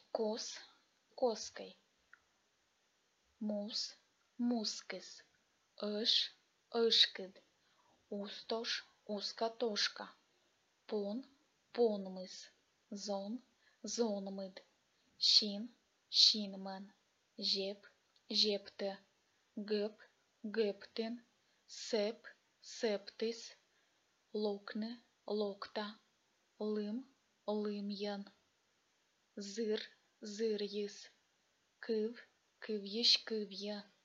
Kos, koskai. Mus, muskis. Š, ышкид. Устош, ускатошка. Пон, понмис. Зон, зонмид. Шін, шінмен. Жеп, жепте. Гып, гиптин. Сеп, септис. Локне, локта. Лим, лим'ян. Зир, зир'їс. Кив, кив'їш, кив'я.